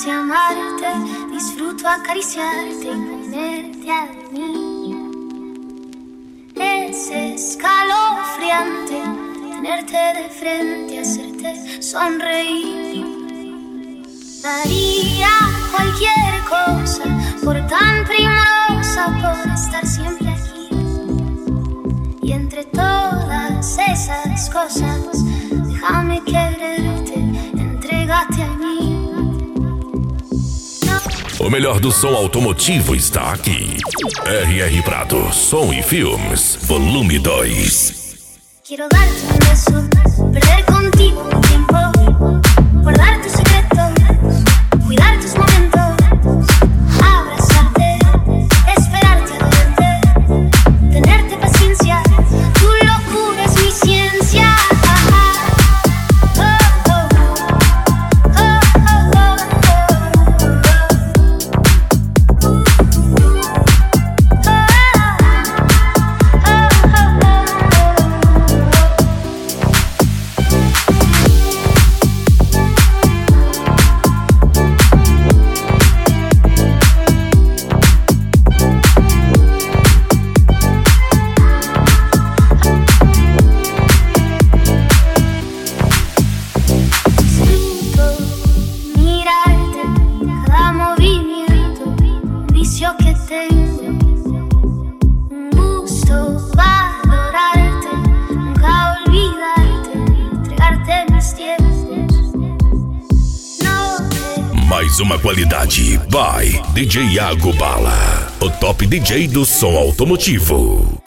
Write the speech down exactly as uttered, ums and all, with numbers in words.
sé amarte, disfruto acariciarte y ponerte a dormir. Es escalofriante tenerte de frente, hacerte sonreír. Daría cualquier cosa por tan primorosa, por estar siempre aquí. Y entre todas esas cosas, déjame quererte, entrégate a mí. O melhor do som automotivo está aqui. R R Prado, Som e Filmes, volume dois. Quiero darte un beso, perder contigo un tiempo, guardar tus secretos, cuidar tus momentos, abrazarte, esperarte a verte, tenerte paciencia, tu locura es mi ciencia. Mais uma qualidade by D J Iago Bala, o top D J do som automotivo.